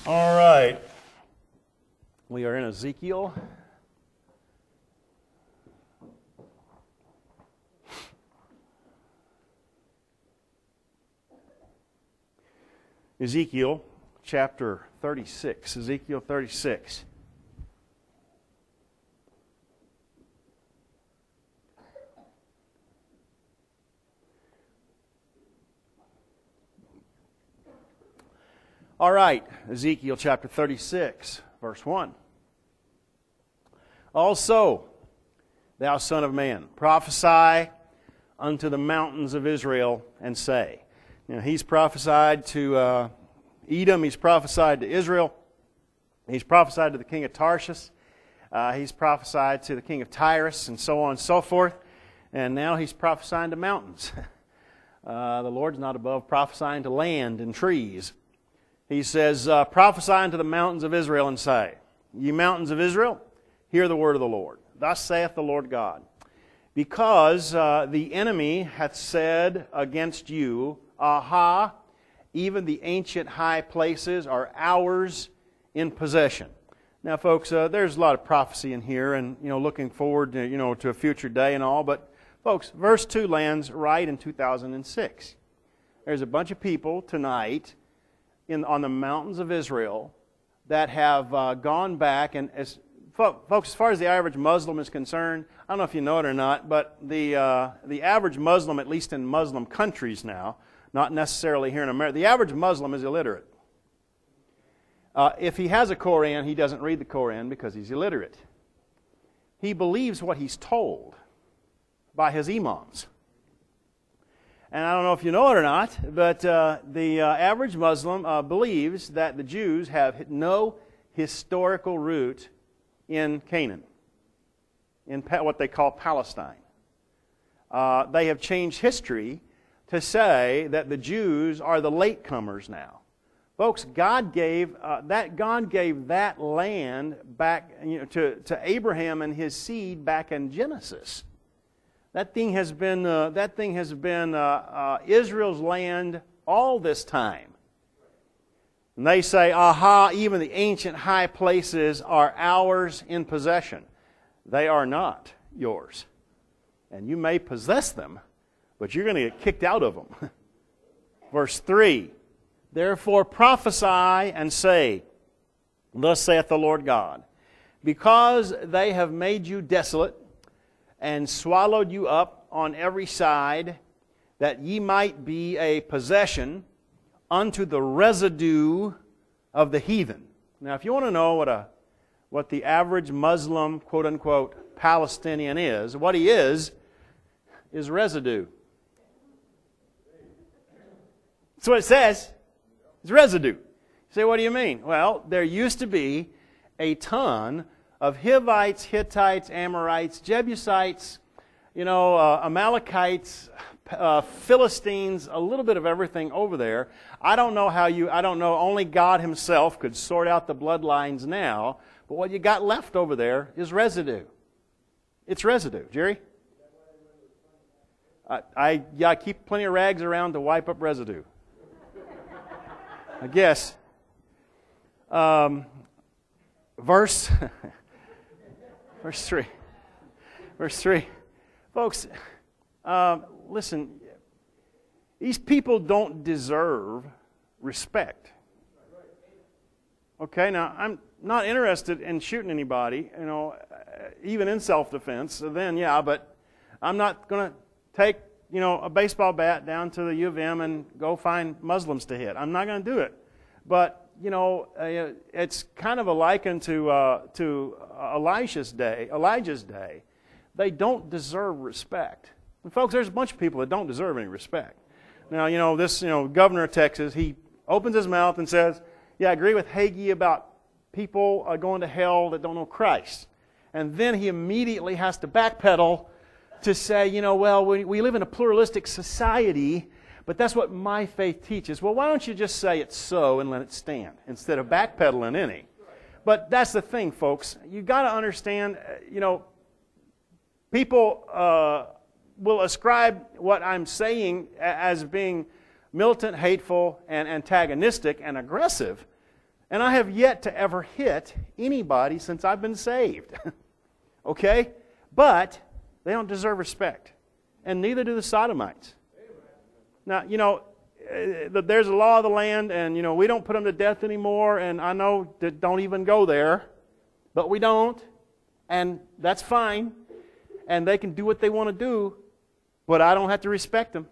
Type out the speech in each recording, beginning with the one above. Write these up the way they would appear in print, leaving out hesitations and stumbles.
All right. We are in Ezekiel. Ezekiel chapter 36. Ezekiel 36. All right, Ezekiel chapter 36, verse 1. Also, thou son of man, prophesy unto the mountains of Israel, and say. You know, he's prophesied to Edom, he's prophesied to Israel, he's prophesied to the king of Tarshish, he's prophesied to the king of Tyrus, and so on and so forth. And now he's prophesying to mountains. The Lord's not above prophesying to land and trees. He says, prophesy unto the mountains of Israel, and say, Ye mountains of Israel, hear the word of the Lord. Thus saith the Lord God, because the enemy hath said against you, Aha, even the ancient high places are ours in possession. Now, folks, there's a lot of prophecy in here, and looking forward to, to a future day and all. But, folks, verse 2 lands right in 2006. There's a bunch of people tonight on the mountains of Israel that have gone back, and folks, as far as the average Muslim is concerned, I don't know if you know it or not, but the average Muslim, at least in Muslim countries now, not necessarily here in America, the average Muslim is illiterate. If he has a Koran, he doesn't read the Koran because he's illiterate. He believes what he's told by his imams. And I don't know if you know it or not, but the average Muslim believes that the Jews have no historical root in Canaan, in what they call Palestine. They have changed history to say that the Jews are the latecomers now. Folks, God gave that land back to Abraham and his seed back in Genesis. That thing has been Israel's land all this time. And they say, Aha, even the ancient high places are ours in possession. They are not yours. And you may possess them, but you're going to get kicked out of them. Verse 3, Therefore prophesy and say, Thus saith the Lord God, because they have made you desolate, and swallowed you up on every side, that ye might be a possession unto the residue of the heathen. Now, if you want to know what the average Muslim, quote-unquote, Palestinian is, what he is residue. That's what it says. It's residue. You say, what do you mean? Well, there used to be a ton of Hivites, Hittites, Amorites, Jebusites, Amalekites, Philistines, a little bit of everything over there. I don't know, only God Himself could sort out the bloodlines now, but what you got left over there is residue. It's residue. Jerry? I keep plenty of rags around to wipe up residue. I guess. Verse 3. Verse 3. Folks, listen, these people don't deserve respect. Okay, now I'm not interested in shooting anybody, even in self-defense. So then, but I'm not going to take, a baseball bat down to the U of M and go find Muslims to hit. I'm not going to do it. But it's kind of a liken to Elijah's day. They don't deserve respect. And folks, there's a bunch of people that don't deserve any respect. Now, this governor of Texas, he opens his mouth and says, I agree with Hagee about people going to hell that don't know Christ. And then he immediately has to backpedal to say, we live in a pluralistic society, but that's what my faith teaches. Well, why don't you just say it's so and let it stand instead of backpedaling any? But that's the thing, folks. You've got to understand, people will ascribe what I'm saying as being militant, hateful, and antagonistic and aggressive. And I have yet to ever hit anybody since I've been saved. Okay? But they don't deserve respect. And neither do the Sodomites. Now, there's a law of the land, and, we don't put them to death anymore, and I know that don't even go there, but we don't, and that's fine, and they can do what they want to do, but I don't have to respect them.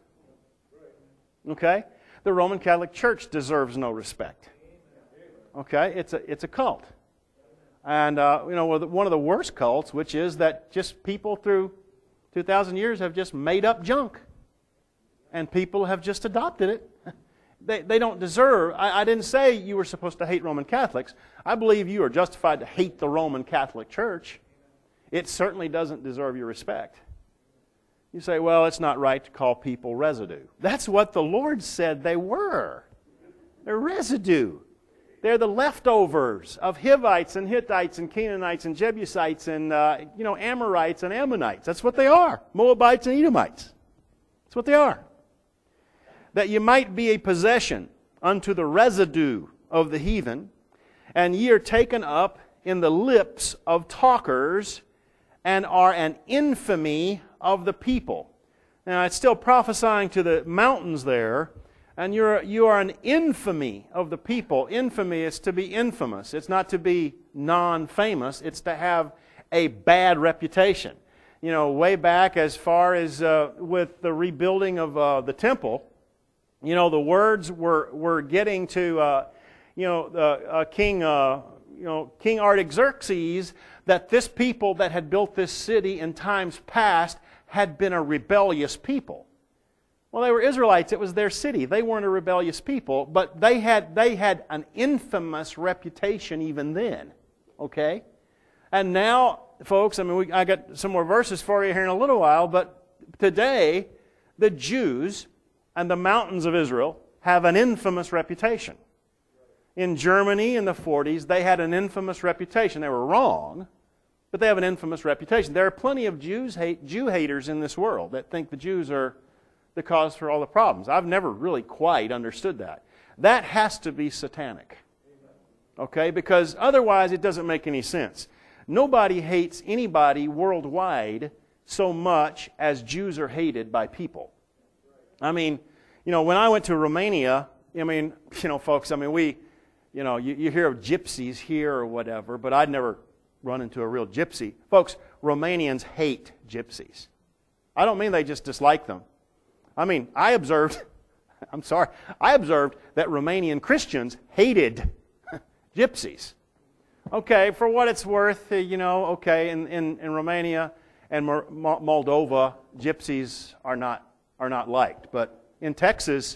Okay? The Roman Catholic Church deserves no respect. Okay? It's a cult. And, one of the worst cults, which is that just people through 2,000 years have just made up junk. And people have just adopted it. They don't deserve. I didn't say you were supposed to hate Roman Catholics. I believe you are justified to hate the Roman Catholic Church. It certainly doesn't deserve your respect. You say, well, it's not right to call people residue. That's what the Lord said they were. They're residue. They're the leftovers of Hivites and Hittites and Canaanites and Jebusites and Amorites and Ammonites. That's what they are. Moabites and Edomites. That's what they are. That you might be a possession unto the residue of the heathen, and ye are taken up in the lips of talkers, and are an infamy of the people. Now, it's still prophesying to the mountains there, and you are an infamy of the people. Infamy is to be infamous. It's not to be non-famous. It's to have a bad reputation. Way back as far as with the rebuilding of the temple, the words were getting to King Artaxerxes that this people that had built this city in times past had been a rebellious people. Well, they were Israelites. It was their city. They weren't a rebellious people, but they had an infamous reputation even then. Okay? And now, folks, I got some more verses for you here in a little while, but today, the Jews and the mountains of Israel have an infamous reputation. In Germany in the 40s, they had an infamous reputation. They were wrong, but they have an infamous reputation. There are plenty of Jew haters in this world that think the Jews are the cause for all the problems. I've never really quite understood that. That has to be satanic. Okay? Because otherwise it doesn't make any sense. Nobody hates anybody worldwide so much as Jews are hated by people. When I went to Romania, folks, you hear of gypsies here or whatever, but I'd never run into a real gypsy. Folks, Romanians hate gypsies. I don't mean they just dislike them. I observed that Romanian Christians hated gypsies. Okay, for what it's worth, in Romania and Moldova, gypsies are not liked. But in Texas,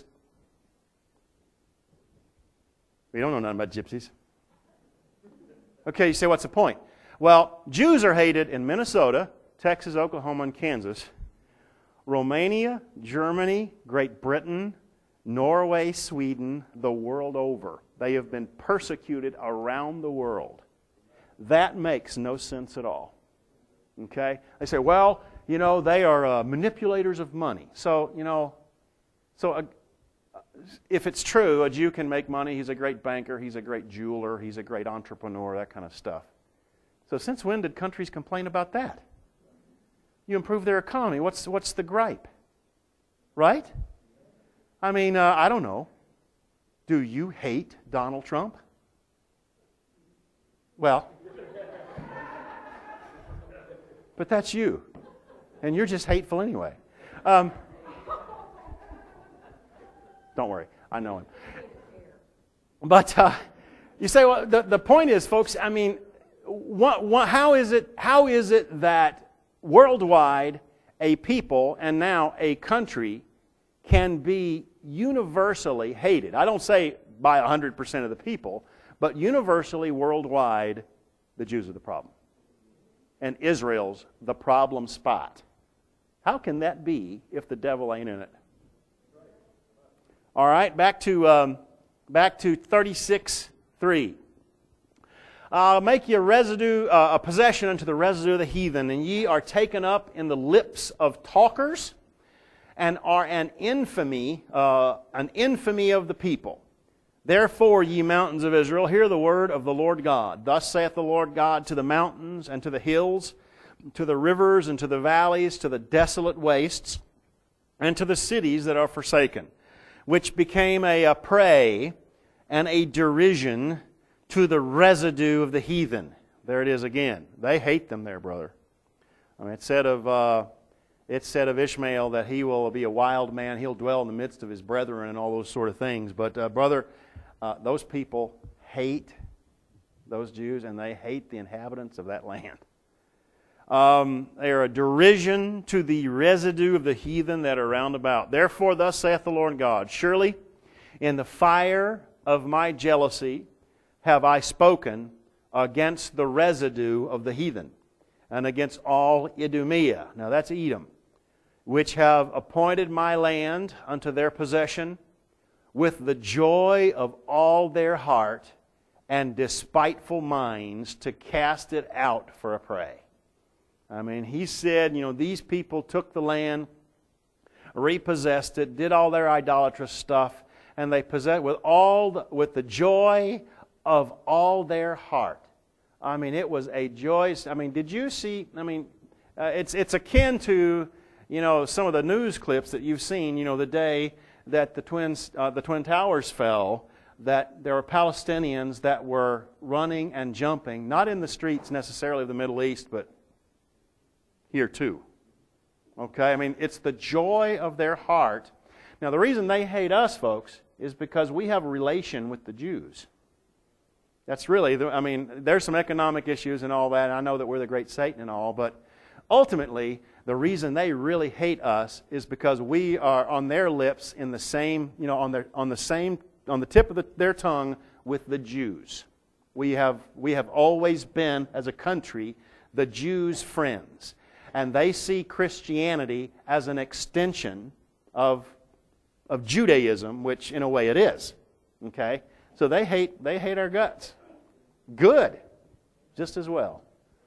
we don't know nothing about gypsies. Okay, you say, what's the point? Well, Jews are hated in Minnesota, Texas, Oklahoma, and Kansas. Romania, Germany, Great Britain, Norway, Sweden, the world over. They have been persecuted around the world. That makes no sense at all. Okay? They say, well, they are manipulators of money. So if it's true, a Jew can make money. He's a great banker. He's a great jeweler. He's a great entrepreneur, that kind of stuff. So since when did countries complain about that? You improve their economy. What's the gripe? Right? I don't know. Do you hate Donald Trump? Well, but that's you. And you're just hateful anyway. Don't worry. I know him. But you say, well, the point is, folks, how is it that worldwide a people and now a country can be universally hated? I don't say by 100% of the people, but universally worldwide, the Jews are the problem. And Israel's the problem spot. How can that be if the devil ain't in it? All right, back to 36:3. Make ye a possession unto the residue of the heathen, and ye are taken up in the lips of talkers, and are an infamy of the people. Therefore, ye mountains of Israel, hear the word of the Lord God. Thus saith the Lord God to the mountains and to the hills, to the rivers and to the valleys, to the desolate wastes, and to the cities that are forsaken, which became a prey and a derision to the residue of the heathen. There it is again. They hate them there, brother. I mean, it said of Ishmael that he will be a wild man. He'll dwell in the midst of his brethren and all those sort of things. But brother, those people hate those Jews, and they hate the inhabitants of that land. They are a derision to the residue of the heathen that are round about. Therefore, thus saith the Lord God, surely in the fire of my jealousy have I spoken against the residue of the heathen, and against all Idumea. Now that's Edom, which have appointed my land unto their possession with the joy of all their heart and despiteful minds to cast it out for a prey. I mean, he said, these people took the land, repossessed it, did all their idolatrous stuff, and they possessed with the joy of all their heart. I mean, it was a joy. I mean, did you see? I mean, it's akin to some of the news clips that you've seen. The day that the Twin Towers fell, that there were Palestinians that were running and jumping, not in the streets necessarily of the Middle East, but here too. Okay, I mean, it's the joy of their heart. Now, the reason they hate us, folks, is because we have a relation with the Jews. That's really, there's some economic issues and all that. I know that we're the great Satan and all, but ultimately, the reason they really hate us is because we are on their lips in the same, on the tip of their tongue with the Jews. We have always been, as a country, the Jews' friends. And they see Christianity as an extension of Judaism, which in a way it is. Okay? So they hate our guts. Good. Just as well.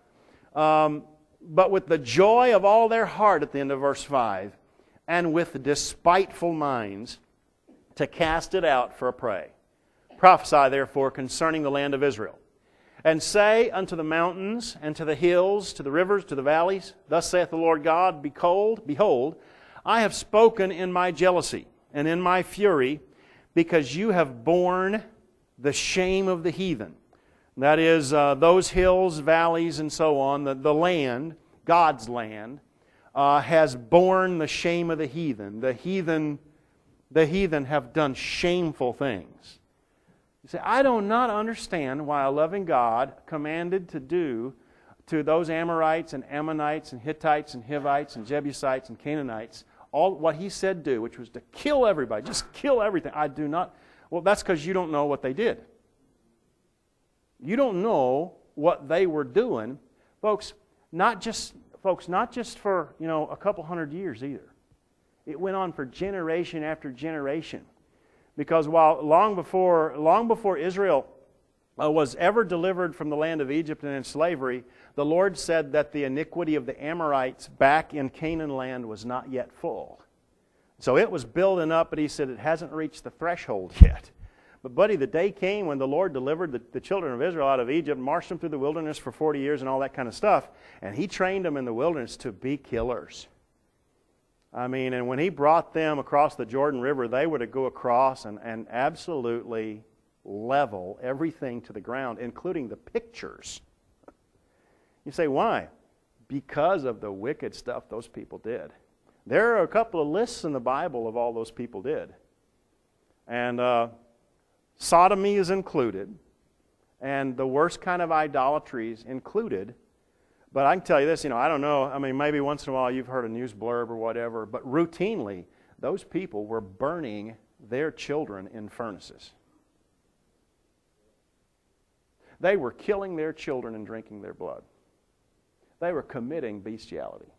But with the joy of all their heart at the end of verse 5, and with despiteful minds, to cast it out for a prey. Prophesy therefore concerning the land of Israel. And say unto the mountains, and to the hills, to the rivers, to the valleys, Thus saith the Lord God, Behold, I have spoken in my jealousy, and in my fury, because you have borne the shame of the heathen. That is, those hills, valleys, and so on, the land, God's land, has borne the shame of the heathen. The heathen have done shameful things. You say, I do not understand why a loving God commanded to do to those Amorites and Ammonites and Hittites and Hivites and Jebusites and Canaanites all what He said do, which was to kill everybody, just kill everything. I do not. Well, that's because you don't know what they did. You don't know what they were doing, folks. Not just for a couple hundred years either. It went on for generation after generation. Because long before Israel was ever delivered from the land of Egypt and in slavery, the Lord said that the iniquity of the Amorites back in Canaan land was not yet full. So it was building up, but He said it hasn't reached the threshold yet. But buddy, the day came when the Lord delivered the children of Israel out of Egypt, marched them through the wilderness for 40 years and all that kind of stuff, and He trained them in the wilderness to be killers. And when He brought them across the Jordan River, they were to go across and absolutely level everything to the ground, including the pictures. You say, why? Because of the wicked stuff those people did. There are a couple of lists in the Bible of all those people did. And sodomy is included, and the worst kind of idolatry is included. But I can tell you this, I don't know, maybe once in a while you've heard a news blurb or whatever, but routinely, those people were burning their children in furnaces. They were killing their children and drinking their blood. They were committing bestiality.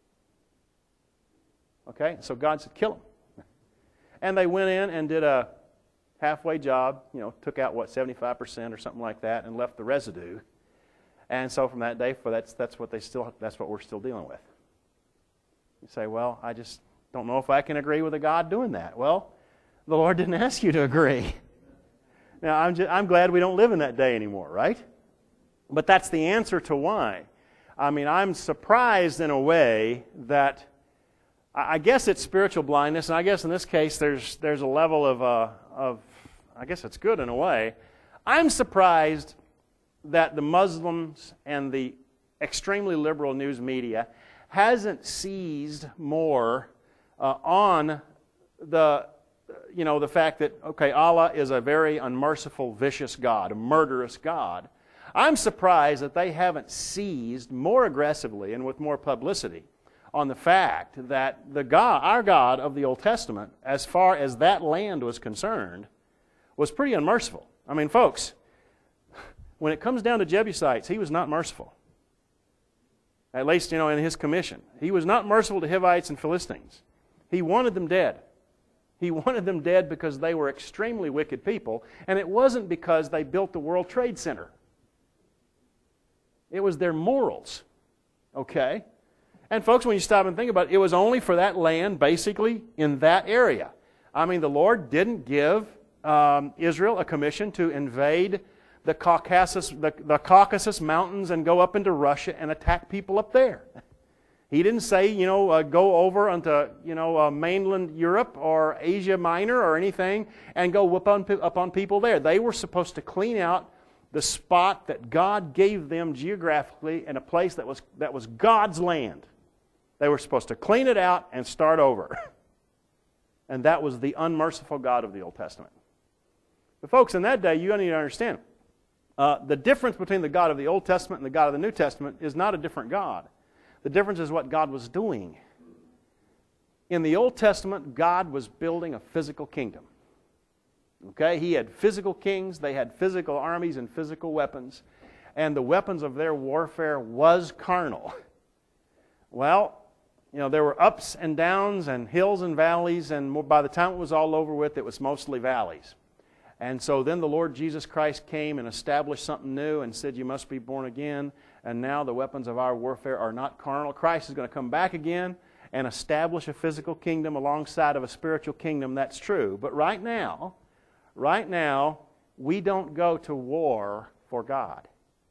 Okay? So God said, kill them. And they went in and did a halfway job, took out, 75% or something like that, and left the residue. And so from that day, that's what we're still dealing with. You say, well, I just don't know if I can agree with a God doing that. Well, the Lord didn't ask you to agree. Now, I'm glad we don't live in that day anymore, right? But that's the answer to why. I mean, I'm surprised in a way that I guess it's spiritual blindness, and I guess in this case there's a level of I guess it's good in a way. I'm surprised that the Muslims and the extremely liberal news media hasn't seized more on the fact that, okay, Allah is a very unmerciful, vicious God, a murderous God. I'm surprised that they haven't seized more aggressively and with more publicity on the fact that our God of the Old Testament, as far as that land was concerned, was pretty unmerciful. I mean, folks, when it comes down to Jebusites, he was not merciful. At least, in his commission. He was not merciful to Hivites and Philistines. He wanted them dead. He wanted them dead because they were extremely wicked people, and it wasn't because they built the World Trade Center. It was their morals. Okay? And folks, when you stop and think about it, it was only for that land, basically, in that area. I mean, the Lord didn't give Israel a commission to invade the Caucasus Mountains and go up into Russia and attack people up there. He didn't say, go over onto, mainland Europe or Asia Minor or anything and go whoop upon people there. They were supposed to clean out the spot that God gave them geographically in a place that was God's land. They were supposed to clean it out and start over. And that was the unmerciful God of the Old Testament. But folks, in that day, you need to understand, the difference between the God of the Old Testament and the God of the New Testament is not a different God. The difference is what God was doing. In the Old Testament, God was building a physical kingdom. Okay? He had physical kings, they had physical armies and physical weapons, and the weapons of their warfare was carnal. Well, there were ups and downs and hills and valleys, and by the time it was all over with, it was mostly valleys. And so then the Lord Jesus Christ came and established something new and said, you must be born again. And now the weapons of our warfare are not carnal. Christ is going to come back again and establish a physical kingdom alongside of a spiritual kingdom. That's true. But right now, we don't go to war for God.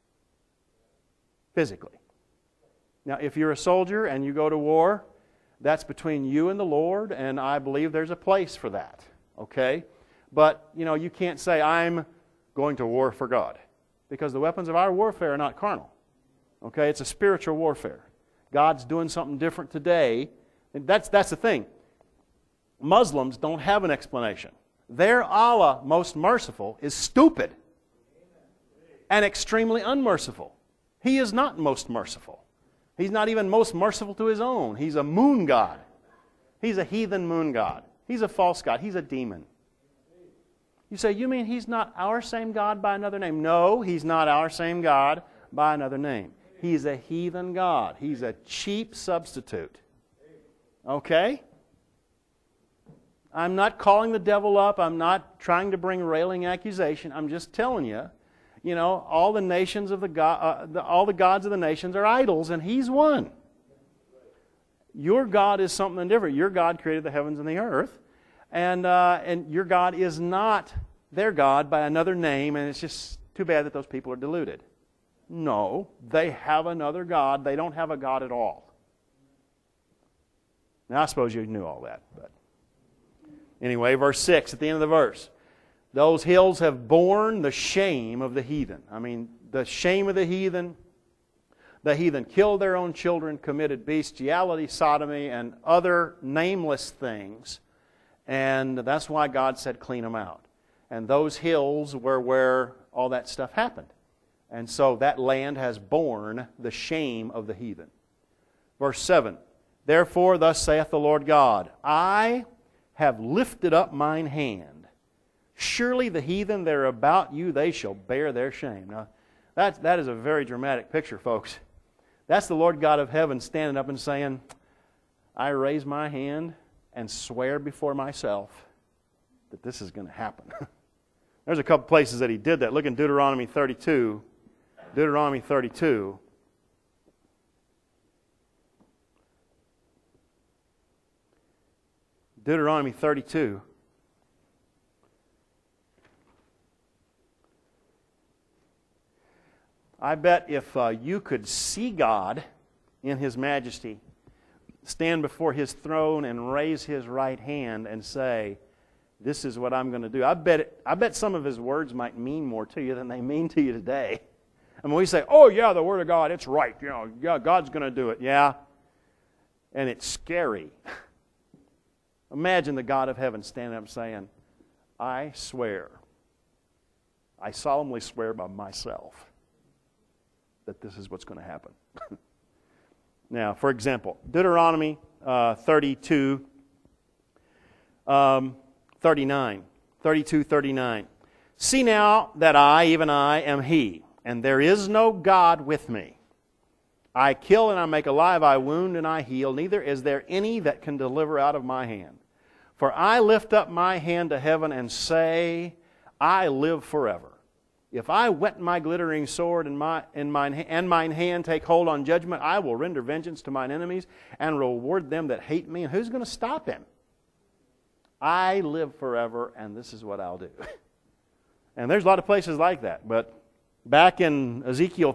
Physically. Now, if you're a soldier and you go to war, that's between you and the Lord, and I believe there's a place for that. Okay? But, you can't say, I'm going to war for God. Because the weapons of our warfare are not carnal. Okay? It's a spiritual warfare. God's doing something different today. And that's the thing. Muslims don't have an explanation. Their Allah, most merciful, is stupid. And extremely unmerciful. He is not most merciful. He's not even most merciful to His own. He's a moon god. He's a heathen moon god. He's a false god. He's a demon. You say, you mean He's not our same God by another name? No, He's not our same God by another name. He's a heathen god. He's a cheap substitute. Okay? I'm not calling the devil up. I'm not trying to bring railing accusation. I'm just telling you, all the nations of all the gods of the nations are idols, and He's one. Your God is something different. Your God created the heavens and the earth. And your God is not their God by another name, and it's just too bad that those people are deluded. No, they have another God. They don't have a God at all. Now, I suppose you knew all that. But anyway, verse 6, at the end of the verse. Those hills have borne the shame of the heathen. I mean, the shame of the heathen. The heathen killed their own children, committed bestiality, sodomy, and other nameless things. And that's why God said, clean them out. And those hills were where all that stuff happened. And so that land has borne the shame of the heathen. Verse 7, therefore thus saith the Lord God, I have lifted up mine hand. Surely the heathen that are about you, they shall bear their shame. Now, that is a very dramatic picture, folks. That's the Lord God of heaven standing up and saying, I raise my hand and swear before myself that this is going to happen. There's a couple places that He did that. Look in Deuteronomy 32. Deuteronomy 32. Deuteronomy 32. I bet if you could see God in His majesty, stand before His throne and raise His right hand and say, this is what I'm going to do. I bet some of His words might mean more to you than they mean to you today. And when we say, oh yeah, the Word of God, it's right. You know, yeah, God's going to do it. Yeah. And it's scary. Imagine the God of heaven standing up saying, I swear, I solemnly swear by myself that this is what's going to happen. Now, for example, Deuteronomy 32, 39. See now that I, even I, am He, and there is no God with me. I kill and I make alive, I wound and I heal, neither is there any that can deliver out of my hand. For I lift up my hand to heaven and say, I live forever. If I whet my glittering sword and mine hand take hold on judgment, I will render vengeance to mine enemies and reward them that hate me. And who's going to stop Him? I live forever, and this is what I'll do. And there's a lot of places like that. But back in Ezekiel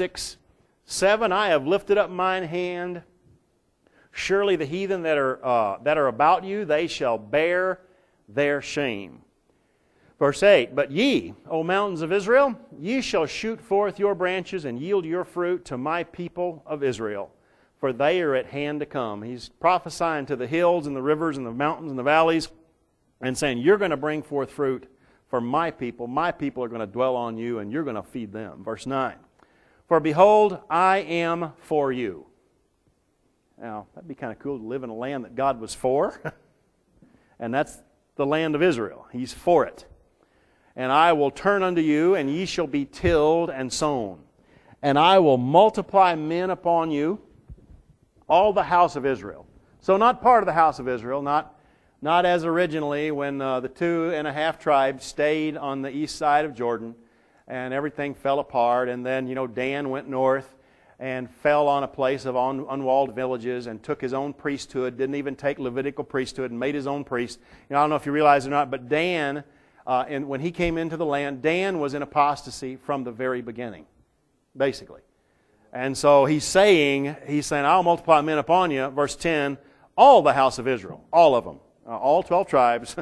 36:7, I have lifted up mine hand. Surely the heathen that are about you, they shall bear their shame. Verse 8, but ye, O mountains of Israel, ye shall shoot forth your branches and yield your fruit to my people of Israel, for they are at hand to come. He's prophesying to the hills and the rivers and the mountains and the valleys and saying, you're going to bring forth fruit for my people. My people are going to dwell on you and you're going to feed them. Verse 9, for behold, I am for you. Now, that'd be kind of cool to live in a land that God was for. And that's the land of Israel. He's for it. And I will turn unto you, and ye shall be tilled and sown. And I will multiply men upon you, all the house of Israel. So not part of the house of Israel, not as originally when the 2.5 tribes stayed on the east side of Jordan, and everything fell apart. And then, Dan went north and fell on a place of unwalled villages and took his own priesthood, didn't even take Levitical priesthood, and made his own priest. I don't know if you realize it or not, but Dan... and when he came into the land, Dan was in apostasy from the very beginning, basically. And so he's saying, I'll multiply men upon you, verse 10, all the house of Israel, all of them, all 12 tribes,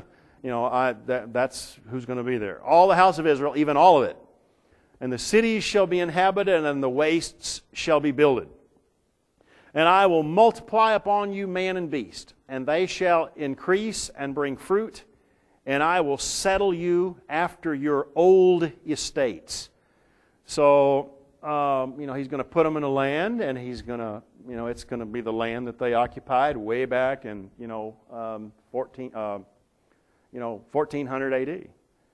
that's who's going to be there. All the house of Israel, even all of it. And the cities shall be inhabited, and the wastes shall be builded. And I will multiply upon you man and beast, and they shall increase and bring fruit, and I will settle you after your old estates. So, he's going to put them in a land, and he's going to, it's going to be the land that they occupied way back in, 1400 AD.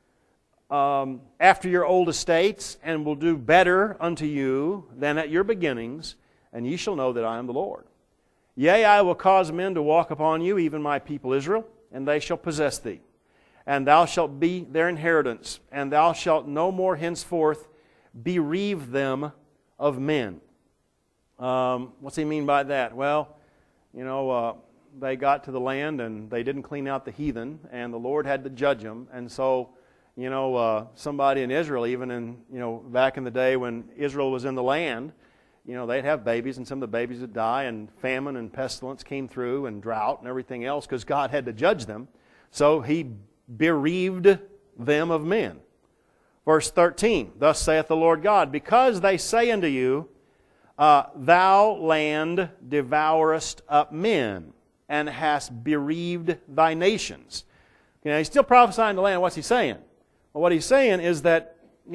After your old estates, and will do better unto you than at your beginnings, and ye shall know that I am the Lord. Yea, I will cause men to walk upon you, even my people Israel, and they shall possess thee. And thou shalt be their inheritance, and thou shalt no more henceforth bereave them of men. What's he mean by that? Well, they got to the land and they didn't clean out the heathen, and the Lord had to judge them. And so, somebody in Israel, even in, back in the day when Israel was in the land, they'd have babies, and some of the babies would die, and famine and pestilence came through, and drought and everything else, because God had to judge them. So He bereaved them of men. Verse 13, thus saith the Lord God, because they say unto you, thou land devourest up men, and hast bereaved thy nations. He's still prophesying the land. What's he saying? Well, what he's saying is that,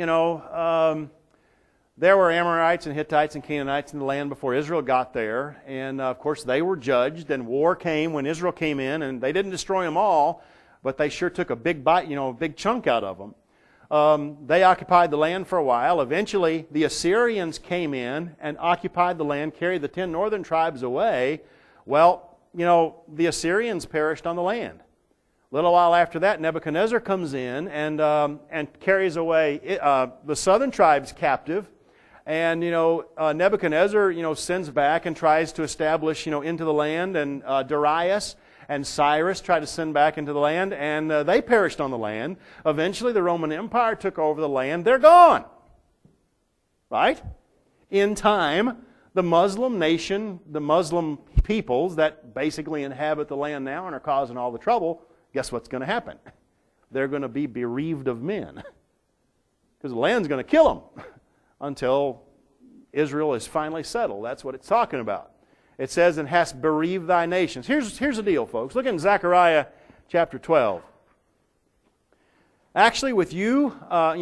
there were Amorites and Hittites and Canaanites in the land before Israel got there, and of course they were judged, and war came when Israel came in, and they didn't destroy them all, but they sure took a big bite, a big chunk out of them. They occupied the land for a while. Eventually, the Assyrians came in and occupied the land, carried the 10 northern tribes away. Well, the Assyrians perished on the land. A little while after that, Nebuchadnezzar comes in and carries away the southern tribes captive. And, Nebuchadnezzar, sends back and tries to establish, into the land. And Darius and Cyrus tried to send back into the land, and they perished on the land. Eventually, the Roman Empire took over the land. They're gone. right? In time, the Muslim nation, the Muslim peoples that basically inhabit the land now and are causing all the trouble, guess what's going to happen? They're going to be bereaved of men. Because the land's going to kill them until Israel is finally settled. That's what it's talking about. It says, and hast bereaved thy nations. Here's the deal, folks. Look in Zechariah chapter 12. Actually, with you,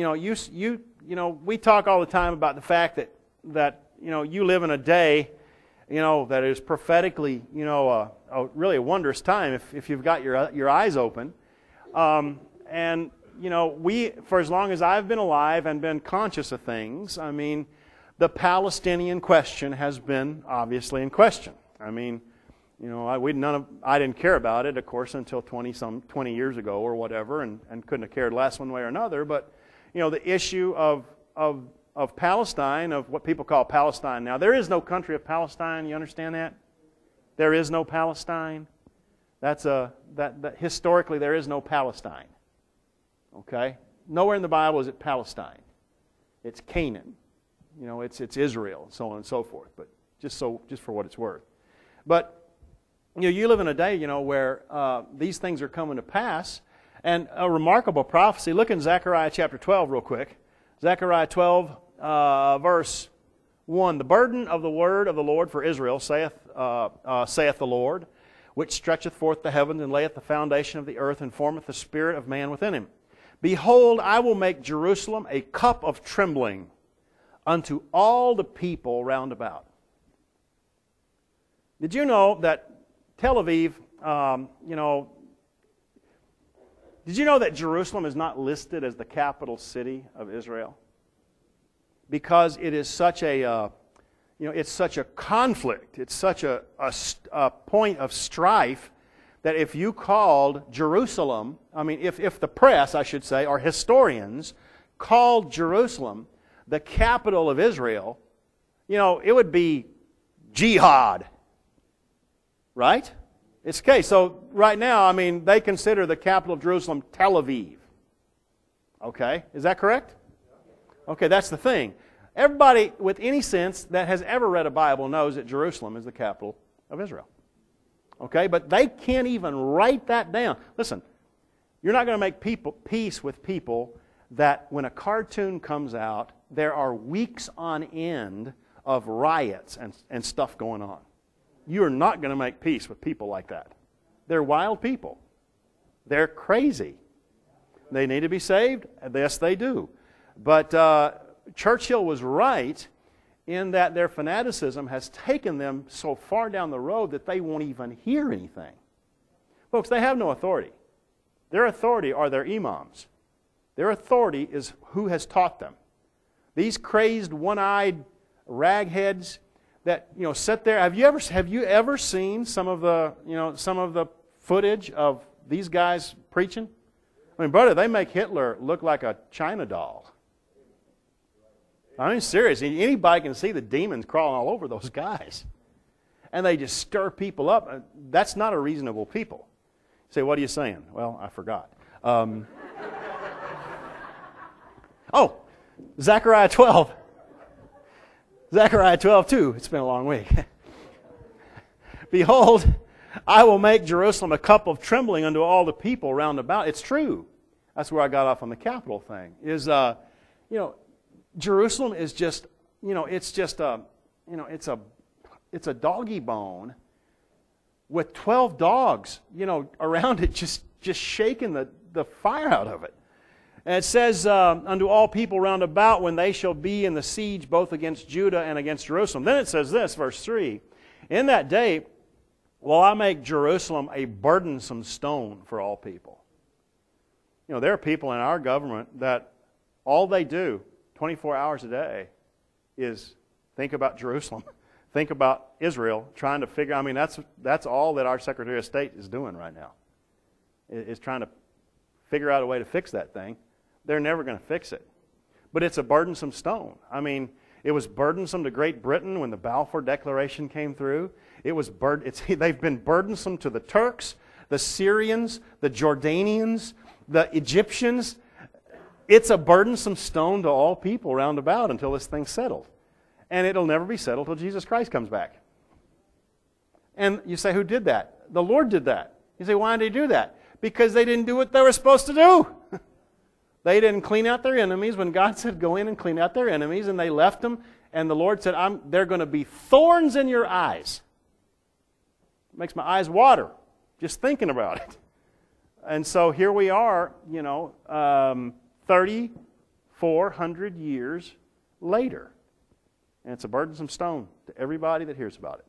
we talk all the time about the fact that you live in a day, that is prophetically, really a wondrous time if you've got your eyes open. And for as long as I've been alive and been conscious of things, I mean, the Palestinian question has been obviously in question. I mean, I didn't care about it, of course, until 20 years ago or whatever, and couldn't have cared less one way or another. But the issue of Palestine, of what people call Palestine now, there is no country of Palestine. You understand that? There is no Palestine. Historically there is no Palestine. Okay, nowhere in the Bible is it Palestine. It's Canaan. It's Israel, and so on and so forth. But just for what it's worth. But you live in a day, where these things are coming to pass, and a remarkable prophecy. Look in Zechariah chapter 12 real quick. Zechariah 12, verse 1. The burden of the word of the Lord for Israel, saith the Lord, which stretcheth forth the heavens and layeth the foundation of the earth and formeth the spirit of man within him. Behold, I will make Jerusalem a cup of trembling unto all the people round about. Did you know that Tel Aviv, did you know that Jerusalem is not listed as the capital city of Israel? Because it is such it's such a conflict, it's such a point of strife, that if you called Jerusalem, if the press, I should say, or historians called Jerusalem the capital of Israel, it would be jihad. Right? It's okay. So right now, they consider the capital of Jerusalem Tel Aviv. Okay? Is that correct? Okay, that's the thing. Everybody with any sense that has ever read a Bible knows that Jerusalem is the capital of Israel. Okay? But they can't even write that down. Listen, you're not going to make peace with people that when a cartoon comes out, there are weeks on end of riots and stuff going on. You are not going to make peace with people like that. They're wild people. They're crazy. They need to be saved? Yes, they do. But Churchill was right in that their fanaticism has taken them so far down the road that they won't even hear anything. Folks, they have no authority. Their authority are their imams. Their authority is who has taught them. These crazed, one-eyed ragheads that sit there. Have you ever seen some of the footage of these guys preaching? Brother, they make Hitler look like a China doll. Seriously, anybody can see the demons crawling all over those guys. And they just stir people up. That's not a reasonable people. You say, what are you saying? Well, I forgot. Zechariah 12. Zechariah 12, too. It's been a long week. Behold, I will make Jerusalem a cup of trembling unto all the people round about. It's true. That's where I got off on the capital thing. Jerusalem is just, it's a doggy bone with 12 dogs, around it, just shaking the fire out of it. And it says, unto all people round about, when they shall be in the siege both against Judah and against Jerusalem. Then it says this, verse 3, in that day will I make Jerusalem a burdensome stone for all people. There are people in our government that all they do 24 hours a day is think about Jerusalem, think about Israel, trying to figure, that's all that our Secretary of State is doing right now, is trying to figure out a way to fix that thing. They're never going to fix it. But it's a burdensome stone. It was burdensome to Great Britain when the Balfour Declaration came through. They've been burdensome to the Turks, the Syrians, the Jordanians, the Egyptians. It's a burdensome stone to all people round about until this thing's settled. And it'll never be settled till Jesus Christ comes back. And you say, who did that? The Lord did that. You say, why did He do that? Because they didn't do what they were supposed to do. They didn't clean out their enemies when God said, go in and clean out their enemies, and they left them. And the Lord said, they're going to be thorns in your eyes. It makes my eyes water just thinking about it. And so here we are, 3,400 years later. And it's a burdensome stone to everybody that hears about it.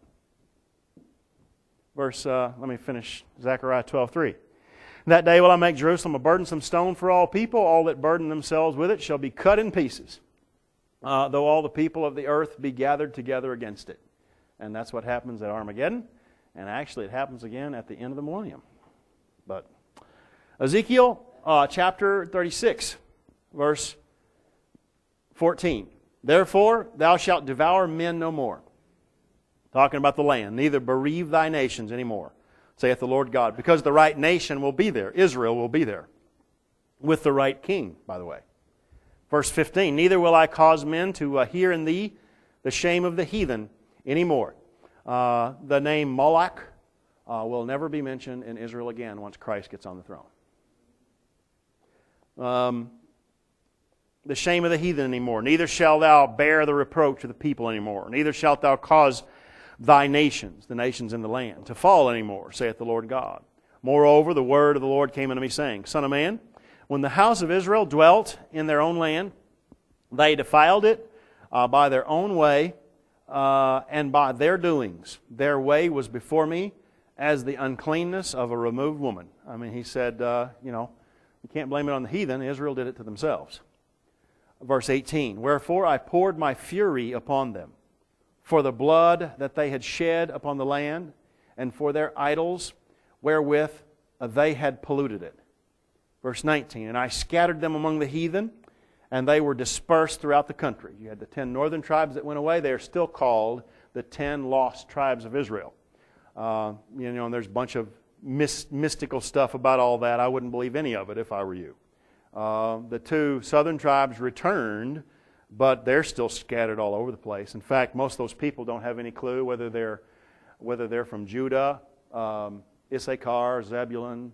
Let me finish Zechariah 12:3. That day will I make Jerusalem a burdensome stone for all people. All that burden themselves with it shall be cut in pieces, though all the people of the earth be gathered together against it. And that's what happens at Armageddon. And actually it happens again at the end of the millennium. But Ezekiel chapter 36, verse 14. Therefore thou shalt devour men no more. Talking about the land. Neither bereave thy nations anymore, saith the Lord God. Because the right nation will be there. Israel will be there. With the right king, by the way. Verse 15. Neither will I cause men to hear in thee the shame of the heathen anymore. The name Moloch will never be mentioned in Israel again once Christ gets on the throne. The shame of the heathen anymore. Neither shalt thou bear the reproach of the people anymore. Neither shalt thou cause thy nations, the nations in the land, to fall anymore, saith the Lord God. Moreover, the word of the Lord came unto me, saying, Son of man, when the house of Israel dwelt in their own land, they defiled it by their own way and by their doings. Their way was before me as the uncleanness of a removed woman. I mean, he said, you can't blame it on the heathen. Israel did it to themselves. Verse 18, Wherefore I poured my fury upon them, for the blood that they had shed upon the land, and for their idols wherewith they had polluted it. Verse 19, And I scattered them among the heathen, and they were dispersed throughout the country. You had the 10 northern tribes that went away. They are still called the 10 lost tribes of Israel. And there's a bunch of mystical stuff about all that. I wouldn't believe any of it if I were you. The 2 southern tribes returned, but they're still scattered all over the place. In fact, most of those people don't have any clue whether they're from Judah, Issachar, Zebulun,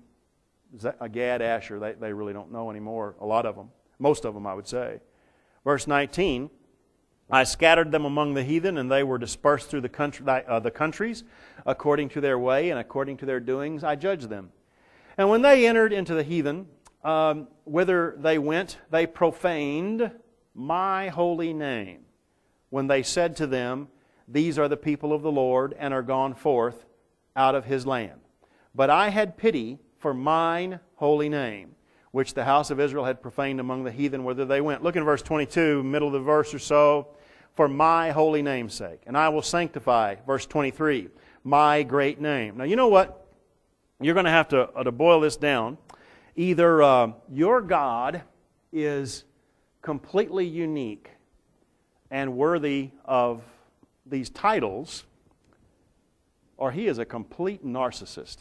Gad, Asher. They really don't know anymore, a lot of them. Most of them, I would say. Verse 19, I scattered them among the heathen, and they were dispersed through the countries, according to their way and according to their doings I judged them. And when they entered into the heathen, whither they went, they profaned my holy name, when they said to them, These are the people of the Lord, and are gone forth out of His land. But I had pity for mine holy name, which the house of Israel had profaned among the heathen whither they went. Look in verse 22, middle of the verse or so. For my holy name's sake. And I will sanctify, verse 23, my great name. Now you know what? You're going to have to boil this down. Either your God is completely unique and worthy of these titles, or He is a complete narcissist.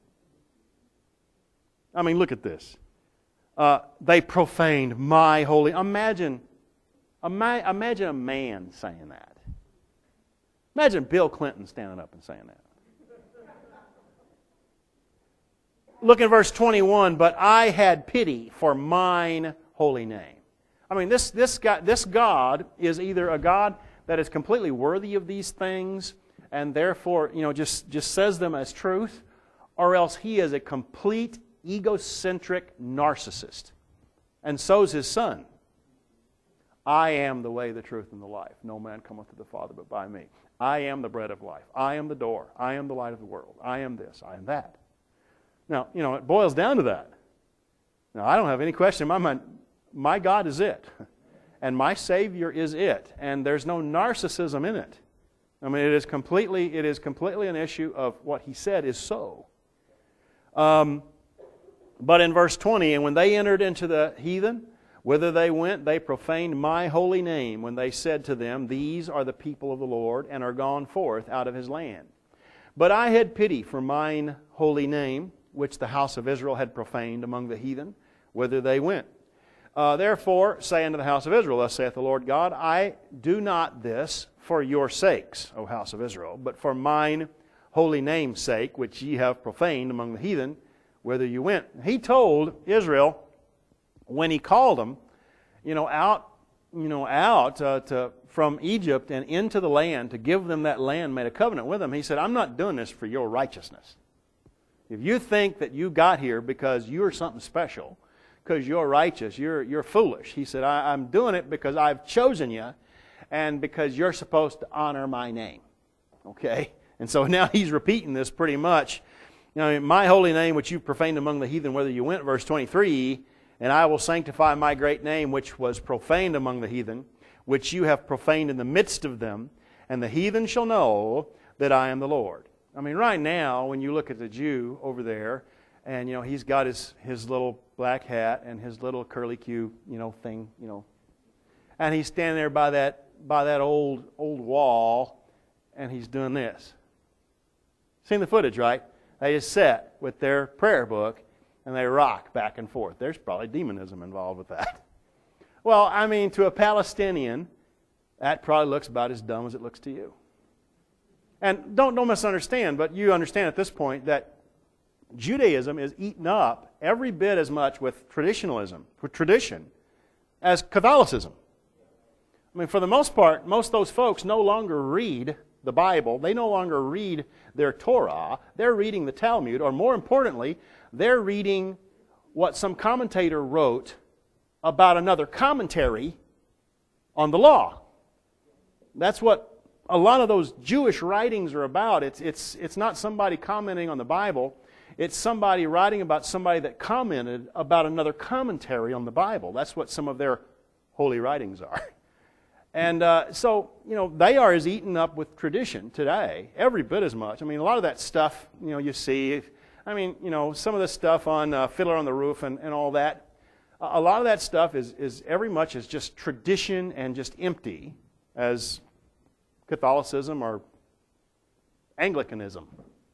I mean, look at this. They profaned my holy... Imagine a man saying that. Imagine Bill Clinton standing up and saying that. Look at verse 21, but I had pity for mine holy name. I mean, this God is either a God that is completely worthy of these things and therefore, just says them as truth, or else He is a complete egocentric narcissist. And so's His Son. I am the way, the truth, and the life. No man cometh to the Father but by me. I am the bread of life. I am the door. I am the light of the world. I am this. I am that. Now, it boils down to that. Now, I don't have any question in my mind. My God is it. And my Savior is it. And there's no narcissism in it. I mean, it is completely an issue of what He said is so. But in verse 20, and when they entered into the heathen, whither they went, they profaned my holy name when they said to them, These are the people of the Lord, and are gone forth out of His land. But I had pity for mine holy name, which the house of Israel had profaned among the heathen, whither they went. Therefore say unto the house of Israel, thus saith the Lord God, I do not this for your sakes, O house of Israel, but for mine holy name's sake, which ye have profaned among the heathen, whither you went. He told Israel, when he called them, out from Egypt and into the land, to give them that land, made a covenant with them. He said, I'm not doing this for your righteousness. If you think that you got here because you're something special, because you're righteous, you're foolish. He said, I'm doing it because I've chosen you and because you're supposed to honor my name. Okay? And so now he's repeating this pretty much. My holy name, which you profaned among the heathen, whither you went, verse 23, and I will sanctify my great name, which was profaned among the heathen, which you have profaned in the midst of them, and the heathen shall know that I am the Lord. Right now, when you look at the Jew over there, and he's got his little black hat and his little curly Q thing, and he's standing there by that old wall, and he's doing this. Seen the footage, right? They just sit with their prayer book and they rock back and forth. There's probably demonism involved with that. Well, to a Palestinian, that probably looks about as dumb as it looks to you. And don't misunderstand, but you understand at this point that Judaism is eaten up every bit as much with traditionalism, with tradition, as Catholicism. For the most part, most of those folks no longer read the Bible. They no longer read their Torah. They're reading the Talmud, or more importantly, they're reading what some commentator wrote about another commentary on the law. That's what a lot of those Jewish writings are about. It's not somebody commenting on the Bible. It's somebody writing about somebody that commented about another commentary on the Bible. That's what some of their holy writings are. And so they are as eaten up with tradition today, every bit as much. A lot of that stuff, you see, some of the stuff on Fiddler on the Roof and all that, a lot of that stuff is every much as just tradition and just empty as Catholicism or Anglicanism.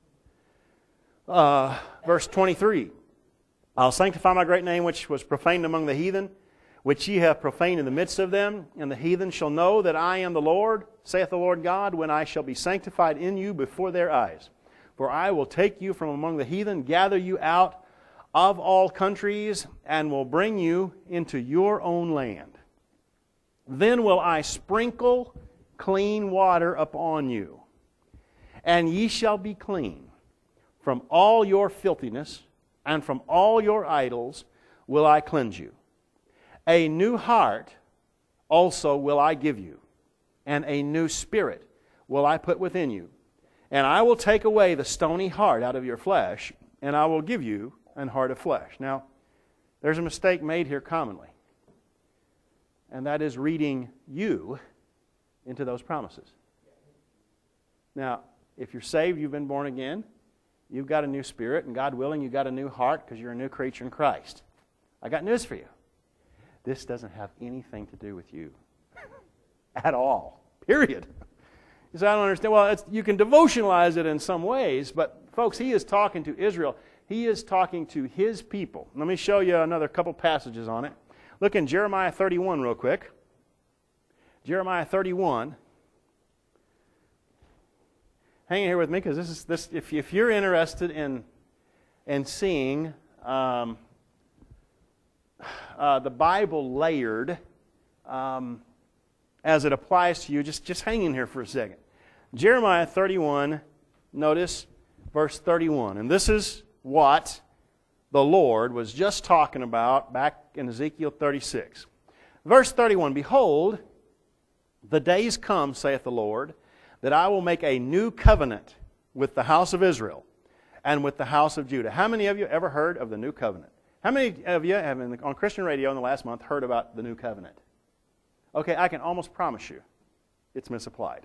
Verse 23, I'll sanctify my great name, which was profaned among the heathen, which ye have profaned in the midst of them, and the heathen shall know that I am the Lord, saith the Lord God, when I shall be sanctified in you before their eyes. For I will take you from among the heathen, gather you out of all countries, and will bring you into your own land. Then will I sprinkle clean water upon you, and ye shall be clean. From all your filthiness and from all your idols will I cleanse you. A new heart also will I give you, and a new spirit will I put within you. And I will take away the stony heart out of your flesh, and I will give you an heart of flesh. Now, there's a mistake made here commonly, and that is reading you into those promises. Now, if you're saved, you've been born again, you've got a new spirit, and God willing, you've got a new heart because you're a new creature in Christ. I got news for you. This doesn't have anything to do with you at all, period. You say, I don't understand. Well, you can devotionalize it in some ways, but folks, he is talking to Israel. He is talking to his people. Let me show you another couple passages on it. Look in Jeremiah 31 real quick. Jeremiah 31. Hang in here with me, because this. If you're interested in seeing the Bible layered as it applies to you, just hang in here for a second. Jeremiah 31, notice verse 31. And this is what the Lord was just talking about back in Ezekiel 36. Verse 31, Behold, the days come, saith the Lord, that I will make a new covenant with the house of Israel and with the house of Judah. How many of you ever heard of the new covenant? How many of you have on Christian radio in the last month heard about the new covenant? Okay, I can almost promise you it's misapplied.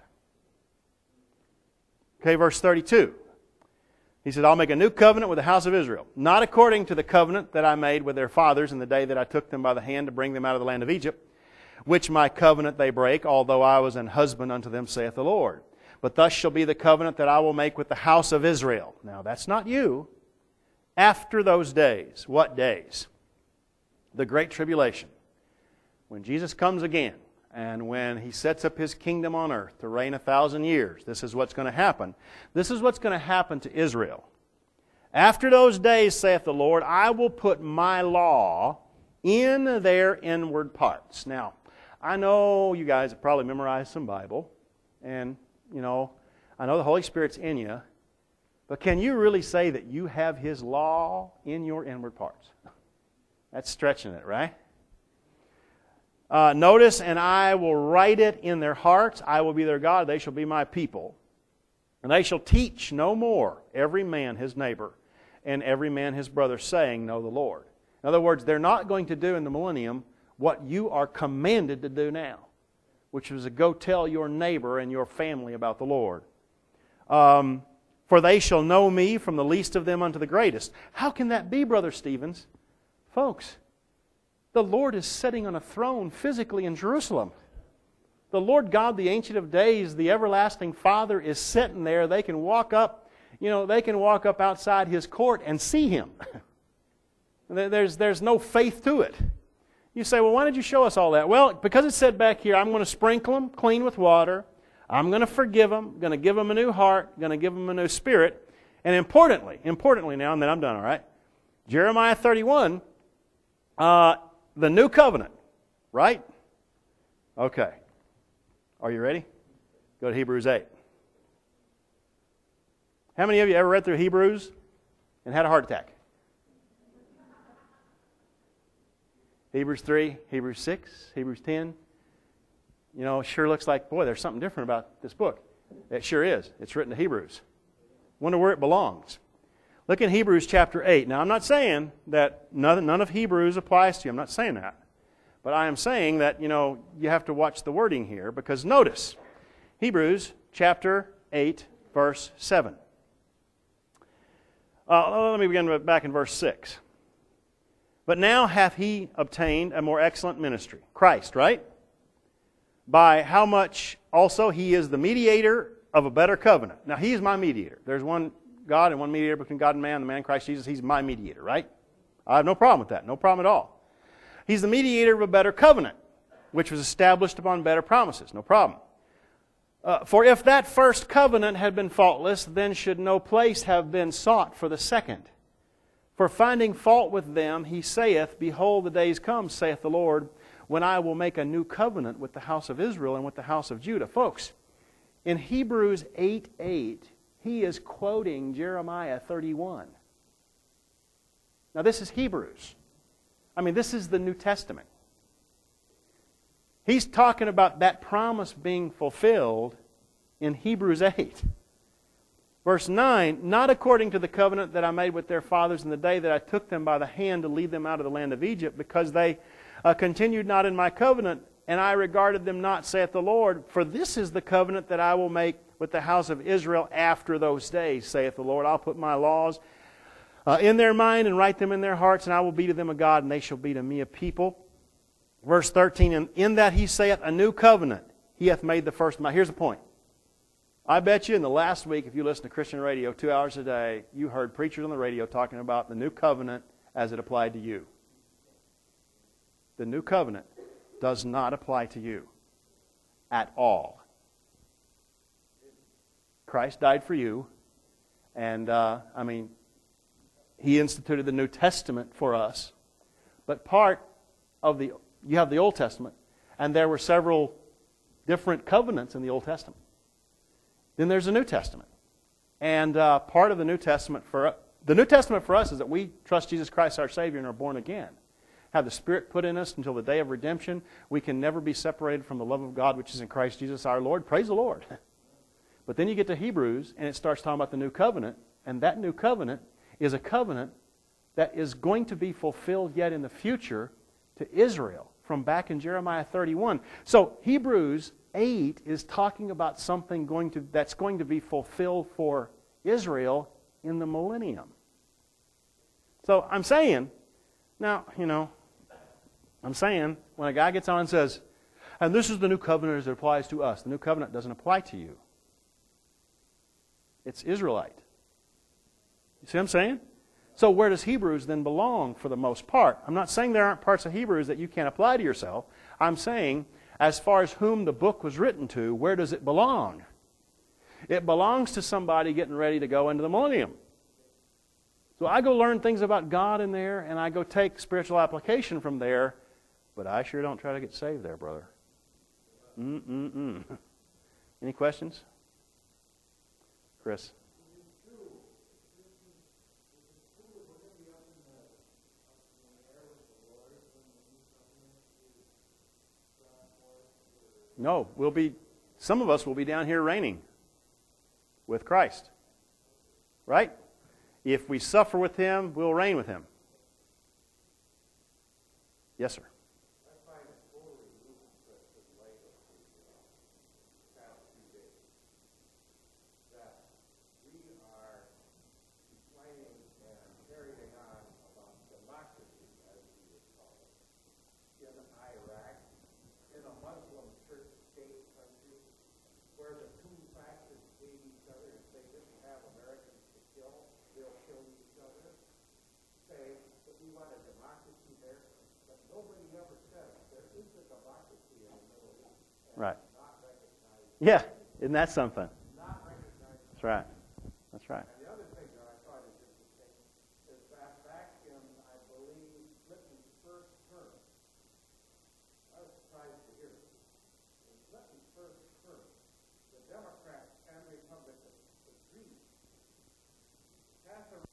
Okay, verse 32. He said, I'll make a new covenant with the house of Israel, not according to the covenant that I made with their fathers in the day that I took them by the hand to bring them out of the land of Egypt, which my covenant they break, although I was an husband unto them, saith the Lord. But thus shall be the covenant that I will make with the house of Israel. Now, that's not you. After those days. What days? The Great Tribulation. when Jesus comes again, and when He sets up His kingdom on earth to reign 1,000 years, this is what's going to happen. This is what's going to happen to Israel. After those days, saith the Lord, I will put my law in their inward parts. Now, I know you guys have probably memorized some Bible, and, I know the Holy Spirit's in you, but can you really say that you have His law in your inward parts? That's stretching it, right? Notice, and I will write it in their hearts. I will be their God. They shall be my people. And they shall teach no more every man his neighbor and every man his brother, saying, Know the Lord. In other words, they're not going to do in the millennium what you are commanded to do now, which is to go tell your neighbor and your family about the Lord. For they shall know me from the least of them unto the greatest. How can that be, Brother Stevens? Folks, the Lord is sitting on a throne physically in Jerusalem. The Lord God, the Ancient of Days, the everlasting Father, is sitting there. They can walk up, outside His court and see Him. There's no faith to it. You say, well, why did you show us all that? Well, because it said back here, I'm going to sprinkle them clean with water. I'm going to forgive them. I'm going to give them a new heart. I'm going to give them a new spirit. And importantly now, and then I'm done, all right? Jeremiah 31, the new covenant, right? Okay. Are you ready? Go to Hebrews 8. How many of you ever read through Hebrews and had a heart attack? Hebrews 3, Hebrews 6, Hebrews 10. It sure looks like, boy, there's something different about this book. It sure is. It's written to Hebrews. Wonder where it belongs. Look in Hebrews chapter 8. Now, I'm not saying that none of Hebrews applies to you. I'm not saying that. But I am saying that, you have to watch the wording here, because notice, Hebrews chapter 8, verse 7. Let me begin back in verse 6. But now hath He obtained a more excellent ministry. Christ, right? By how much also He is the mediator of a better covenant. Now, He is my mediator. There's one God and one mediator between God and man, the man Christ Jesus. He's my mediator, right? I have no problem with that. No problem at all. He's the mediator of a better covenant, which was established upon better promises. No problem. For if that first covenant had been faultless, then should no place have been sought for the second. For finding fault with them, He saith, Behold, the days come, saith the Lord, when I will make a new covenant with the house of Israel and with the house of Judah. Folks, in Hebrews 8:8, he is quoting Jeremiah 31. Now, this is Hebrews. This is the New Testament. He's talking about that promise being fulfilled in Hebrews 8. Verse 9, Not according to the covenant that I made with their fathers in the day that I took them by the hand to lead them out of the land of Egypt, because they continued not in my covenant, and I regarded them not, saith the Lord. For this is the covenant that I will make with the house of Israel after those days, saith the Lord. I'll put my laws in their mind and write them in their hearts, and I will be to them a God, and they shall be to me a people. Verse 13, And in that He saith a new covenant, He hath made the first. Here's the point. I bet you in the last week, if you listen to Christian radio 2 hours a day, you heard preachers on the radio talking about the new covenant as it applied to you. The new covenant does not apply to you at all. Christ died for you, and He instituted the New Testament for us. But you have the Old Testament, and there were several different covenants in the Old Testament. Then there's the New Testament. And part of the New Testament for us is that we trust Jesus Christ our Savior and are born again. Have the Spirit put in us until the day of redemption. We can never be separated from the love of God which is in Christ Jesus our Lord. Praise the Lord. But then you get to Hebrews and it starts talking about the new covenant. And that new covenant is a covenant that is going to be fulfilled yet in the future to Israel from back in Jeremiah 31. So Hebrews 8 is talking about something that's going to be fulfilled for Israel in the millennium. So I'm saying, when a guy gets on and says, and this is the new covenant as it applies to us, the new covenant doesn't apply to you. It's Israelite. You see what I'm saying? So where does Hebrews then belong for the most part? I'm not saying there aren't parts of Hebrews that you can't apply to yourself. I'm saying, as far as whom the book was written to, where does it belong? It belongs to somebody getting ready to go into the millennium. So I go learn things about God in there, and I go take spiritual application from there, but I sure don't try to get saved there, brother. Any questions? Chris? No, some of us will be down here reigning with Christ. Right? If we suffer with Him, we'll reign with Him. Yes, sir. Right. Yeah, isn't that something? That's right. That's right. And the other thing that I thought is interesting is that back in, I believe, Clinton's first term, I was surprised to hear this. In Clinton's first term, the Democrats and Republicans agreed to pass a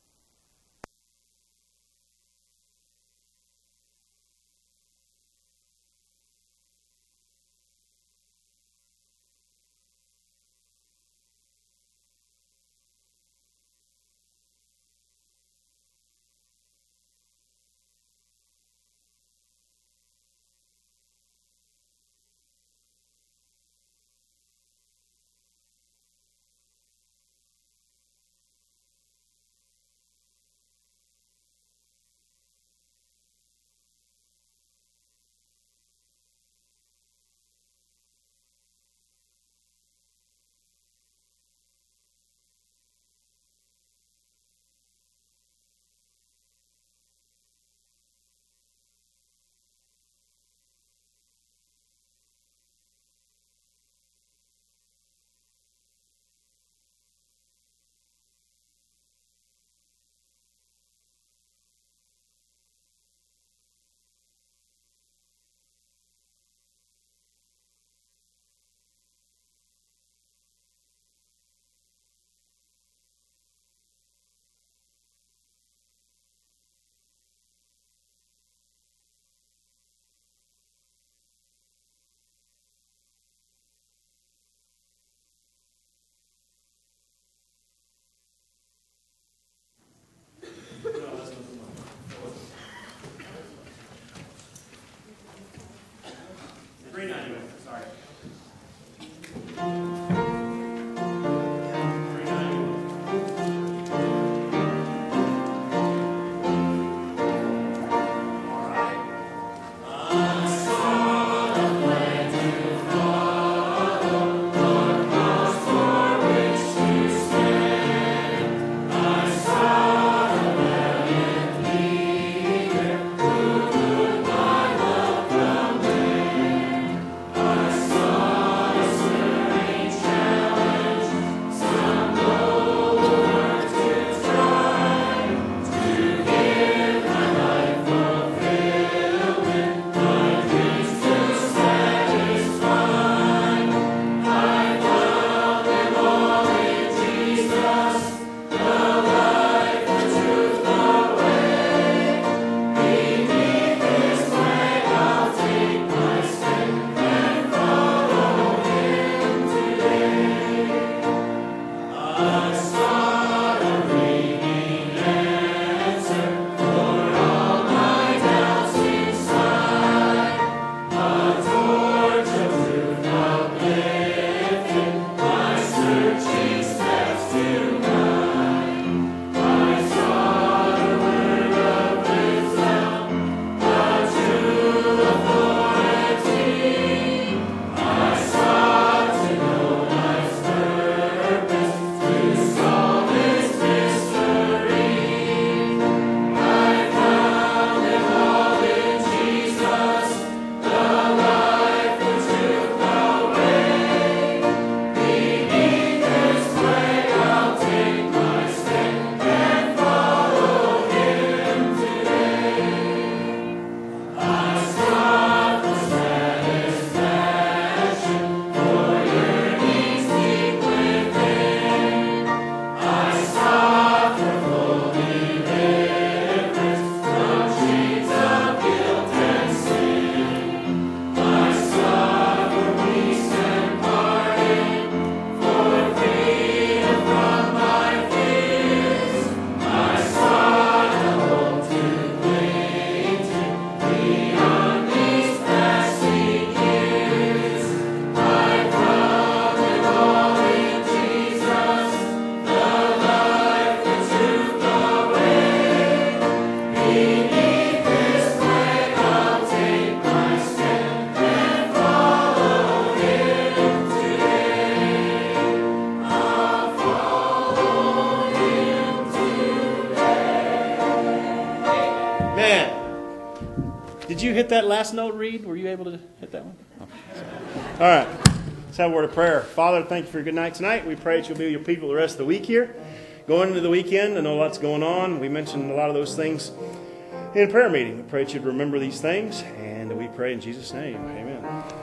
you hit that last note, Reed? Were you able to hit that one? All right. Let's have a word of prayer. Father, thank you for a good night tonight. We pray that you'll be with your people the rest of the week here. Going into the weekend, I know lots going on. We mentioned a lot of those things in a prayer meeting. We pray that you'd remember these things, and we pray in Jesus' name. Amen.